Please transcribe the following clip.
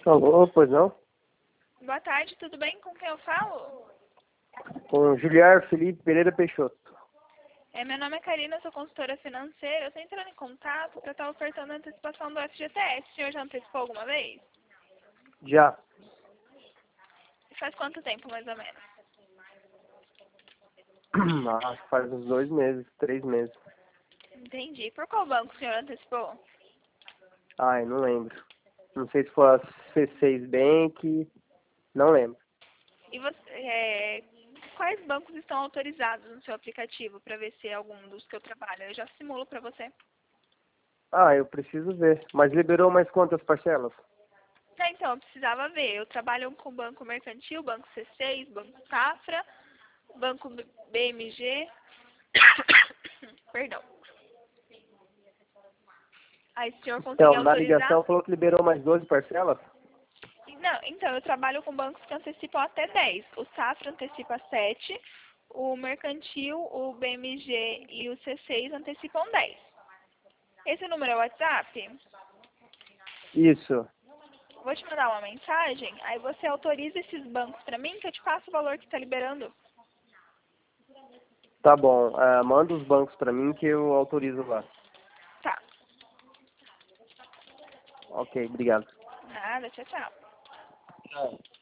Alô, pois não? Boa tarde, tudo bem? Com quem eu falo? Com Giliar Felipe Pereira Peixoto. Meu nome é Karina, sou consultora financeira. Eu estou entrando em contato para estar ofertando a antecipação do FGTS. O senhor já antecipou alguma vez? Já. E faz quanto tempo, mais ou menos? Acho que faz uns 2 meses, 3 meses. Entendi. Por qual banco o senhor antecipou? Ai, não lembro. Não sei se foi a C6 Bank, não lembro. E quais bancos estão autorizados no seu aplicativo para ver se é algum dos que eu trabalho? Eu já simulo para você. Ah, eu preciso ver. Mas liberou mais quantas parcelas? Então, eu precisava ver. Eu trabalho com o Banco Mercantil, Banco C6, Banco Safra, Banco BMG. Perdão. Aí o senhor conseguir Então, na autorizar? ligação falou que liberou mais 12 parcelas? Não, então, eu trabalho com bancos que antecipam até 10. O Safra antecipa 7, o Mercantil, o BMG e o C6 antecipam 10. Esse número é o WhatsApp? Isso. Vou te mandar uma mensagem, aí você autoriza esses bancos pra mim, que eu te passo o valor que tá liberando. Tá bom. Manda os bancos pra mim que eu autorizo lá. Tá. Ok, obrigado. Nada, tchau, tchau. Tchau.